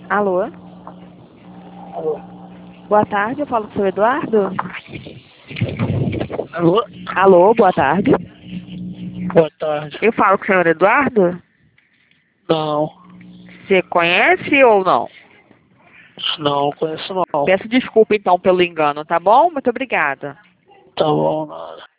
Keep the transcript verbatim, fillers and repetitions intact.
Alô? Alô? Boa tarde, eu falo com o seu Eduardo? Alô? Alô, boa tarde. Boa tarde. Eu falo com o senhor Eduardo? Não, Você conhece ou não? não conheço não. Peço desculpa então pelo engano, tá bom? Muito obrigada. Tá bom, nada.